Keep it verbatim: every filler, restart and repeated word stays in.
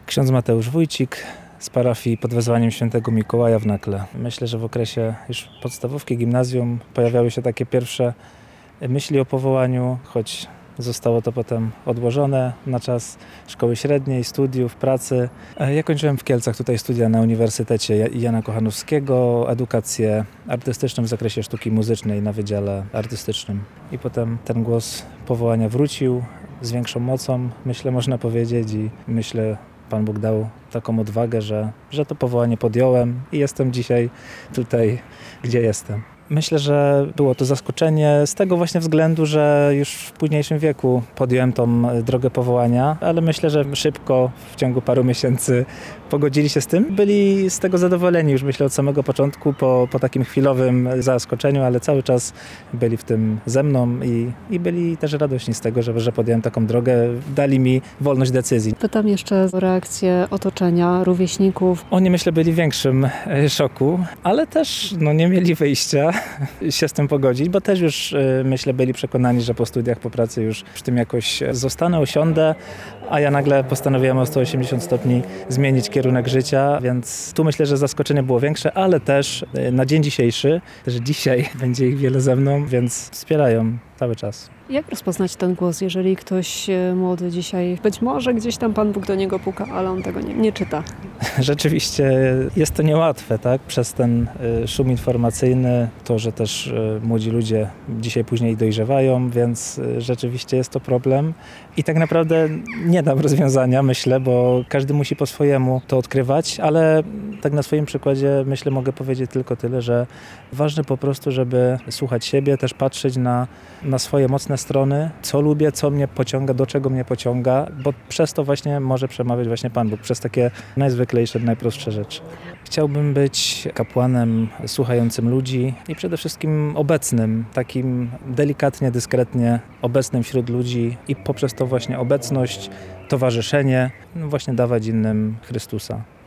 Ksiądz Mateusz Wójcik z parafii pod wezwaniem świętego Mikołaja w Nakle. Myślę, że w okresie już podstawówki, gimnazjum pojawiały się takie pierwsze myśli o powołaniu, choć zostało to potem odłożone na czas szkoły średniej, studiów, pracy. Ja kończyłem w Kielcach tutaj studia na Uniwersytecie Jana Kochanowskiego, edukację artystyczną w zakresie sztuki muzycznej na Wydziale Artystycznym. I potem ten głos powołania wrócił z większą mocą, myślę, można powiedzieć, i myślę, Pan Bóg dał taką odwagę, że, że to powołanie podjąłem i jestem dzisiaj tutaj, gdzie jestem. Myślę, że było to zaskoczenie z tego właśnie względu, że już w późniejszym wieku podjąłem tą drogę powołania, ale myślę, że szybko, w ciągu paru miesięcy pogodzili się z tym. Byli z tego zadowoleni już, myślę, od samego początku, po, po takim chwilowym zaskoczeniu, ale cały czas byli w tym ze mną i, i byli też radośni z tego, że, że podjąłem taką drogę, dali mi wolność decyzji. Pytam jeszcze o reakcję otoczenia, rówieśników. Oni, myślę, byli w większym szoku, ale też no, nie mieli wyjścia się z tym pogodzić, bo też już, myślę, byli przekonani, że po studiach, po pracy już w tym jakoś zostanę, osiądę, a ja nagle postanowiłem o sto osiemdziesiąt stopni zmienić kierunek życia, więc tu myślę, że zaskoczenie było większe, ale też na dzień dzisiejszy, że dzisiaj będzie ich wiele ze mną, więc wspierają cały czas. Jak rozpoznać ten głos, jeżeli ktoś młody dzisiaj, być może gdzieś tam Pan Bóg do niego puka, ale on tego nie, nie czyta? Rzeczywiście jest to niełatwe, tak? Przez ten szum informacyjny, to, że też młodzi ludzie dzisiaj później dojrzewają, więc rzeczywiście jest to problem. I tak naprawdę nie dam rozwiązania, myślę, bo każdy musi po swojemu to odkrywać, ale tak na swoim przykładzie, myślę, mogę powiedzieć tylko tyle, że ważne po prostu, żeby słuchać siebie, też patrzeć na, na swoje mocne strony, co lubię, co mnie pociąga, do czego mnie pociąga, bo przez to właśnie może przemawiać właśnie Pan Bóg, przez takie najzwyklejsze, najprostsze rzeczy. Chciałbym być kapłanem słuchającym ludzi i przede wszystkim obecnym, takim delikatnie, dyskretnie obecnym wśród ludzi i poprzez to właśnie obecność, towarzyszenie, no właśnie dawać innym Chrystusa.